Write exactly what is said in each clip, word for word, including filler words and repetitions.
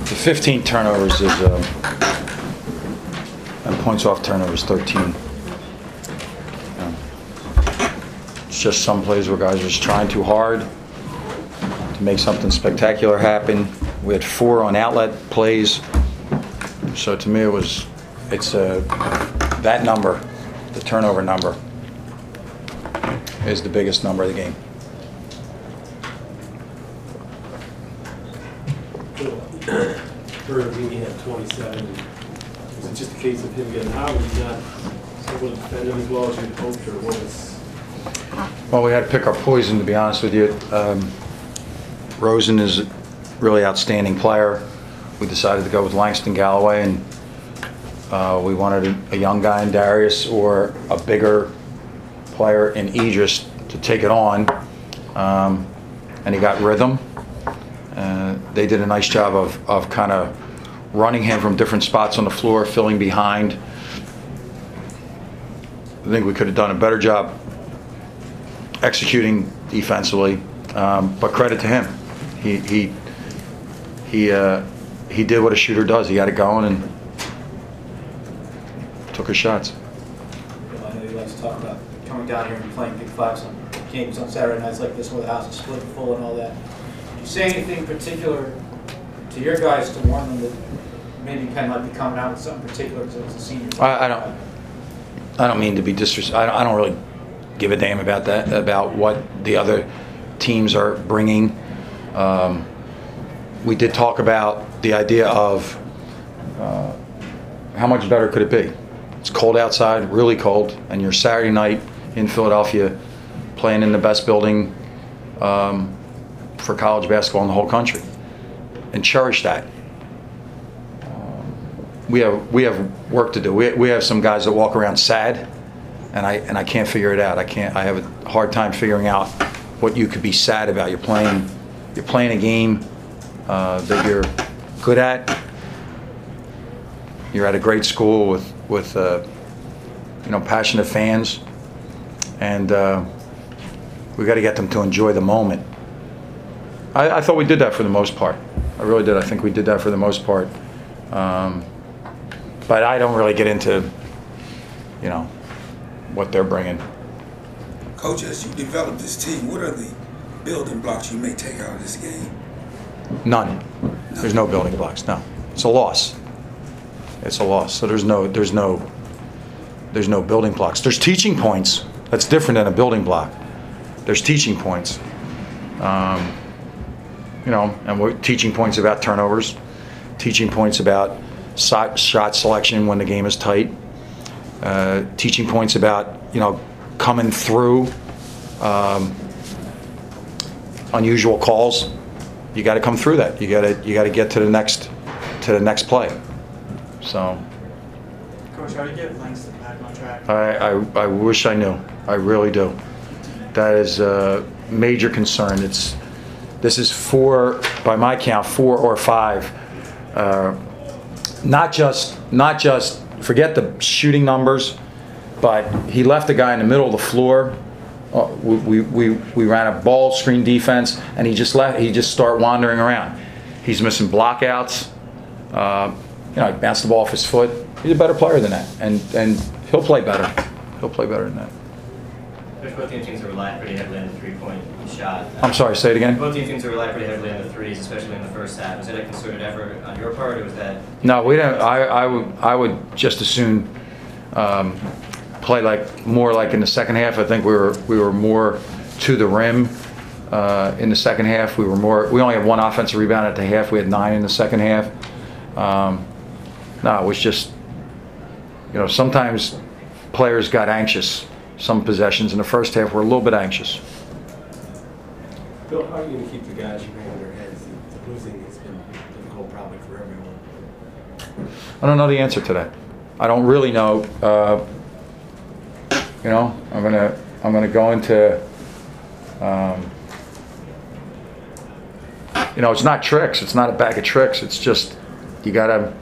The fifteen turnovers is, um, and points off turnovers thirteen. Um, It's just some plays where guys are just trying too hard to make something spectacular happen. We had four on outlet plays. So to me, it was, it's uh, that number, the turnover number, is the biggest number of the game. Irving had twenty-seven. Was it just a case of him getting out? Was he not able to defend him as well as you'd hoped, or what was? Well, we had to pick our poison, to be honest with you. Um, Rosen is a really outstanding player. We decided to go with Langston Galloway, and uh, we wanted a, a young guy in Darius or a bigger player in Idris to take it on. Um, and he got rhythm. Uh, they did a nice job of, of kind of running him from different spots on the floor, filling behind. I think we could have done a better job executing defensively, um, but credit to him. He he he uh, he did what a shooter does. He had it going and took his shots. I know you like to talk about coming down here and playing Big Fives on games on Saturday nights like this, where the house is split and full and all that. Did you say anything particular to your guys to warn them that maybe Penn might be coming out with something particular because it was a senior? I, I don't. I don't mean to be disrespectful. I don't, I don't really give a damn about that, about what the other teams are bringing. Um, we did talk about the idea of uh, how much better could it be? It's cold outside, really cold, and you're Saturday night in Philadelphia playing in the best building um, for college basketball in the whole country, and cherish that. Um, we have we have work to do. We we have some guys that walk around sad, and I and I can't figure it out. I can't. I have a hard time figuring out what you could be sad about. You're playing you're playing a game uh, that you're good at. You're at a great school with with uh, you know, passionate fans, and uh, we got to get them to enjoy the moment. I, I thought we did that for the most part. I really did. I think we did that for the most part. Um, but I don't really get into, you know, what they're bringing. Coach, as you develop this team, what are the building blocks you may take out of this game? None. There's no building blocks. No, it's a loss. It's a loss. So there's no, there's no, there's no building blocks. There's teaching points. That's different than a building block. There's teaching points. Um, you know, and we're teaching points about turnovers, teaching points about shot, shot selection when the game is tight, uh, teaching points about, you know, coming through um, unusual calls. You got to come through that. You got to you got to get to the next to the next play. So. Coach, how do you get Langston back on track? I, I I wish I knew. I really do. That is a major concern. It's this is four, by my count, four or five. Uh, not just not just forget the shooting numbers, but he left the guy in the middle of the floor. Uh, we, we we ran a ball screen defense, and he just let he just start wandering around. He's missing blockouts. Uh, you know, he bounced the ball off his foot. He's a better player than that, and and he'll play better. He'll play better than that. Both teams seem to rely pretty heavily on the three-point shot. I'm sorry, say it again. Both teams seem to rely pretty heavily on the threes, especially in the first half. Was that a concerted effort on your part, or was that? No, we don't. I, I would I would just as soon um, play like more like in the second half. I think we were we were more to the rim uh, in the second half. We were more. We only had one offensive rebound at the half. We had nine in the second half. Um, no, it was just, you know, sometimes players got anxious. Some possessions in the first half were a little bit anxious. Bill, how are you going to keep the guys you bring on their heads? The losing has been difficult probably for everyone. I don't know the answer to that. I don't really know. Uh, you know, I'm gonna I'm gonna go into. Um, you know, it's not tricks. It's not a bag of tricks. It's just you gotta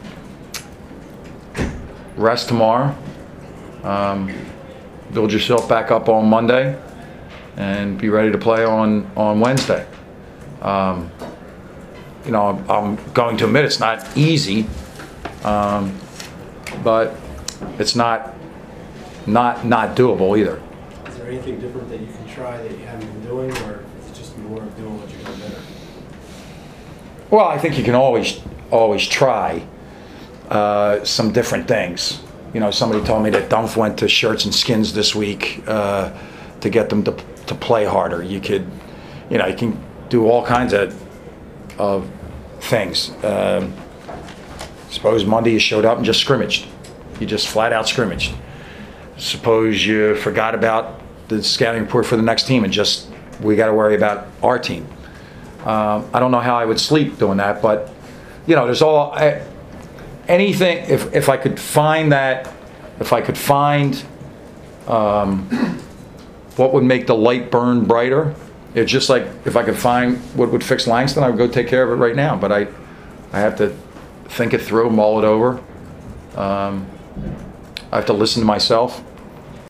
rest tomorrow. Um, build yourself back up on Monday, and be ready to play on on Wednesday. Um, you know, I'm going to admit it's not easy, um, but it's not, not, not doable either. Is there anything different that you can try that you haven't been doing, or it's just more of doing what you're doing better? Well, I think you can always, always try uh, some different things. You know, somebody told me that Dunph went to Shirts and Skins this week uh, to get them to, to play harder. You could, you know, you can do all kinds of, of things. Um, suppose Monday you showed up and just scrimmaged. You just flat out scrimmaged. Suppose you forgot about the scouting report for the next team and just, we got to worry about our team. Um, I don't know how I would sleep doing that, but, you know, there's all, I, anything, if, if I could find that, if I could find um, what would make the light burn brighter, it's just like if I could find what would fix Langston, I would go take care of it right now. But I, I have to think it through, mull it over. Um, I have to listen to myself.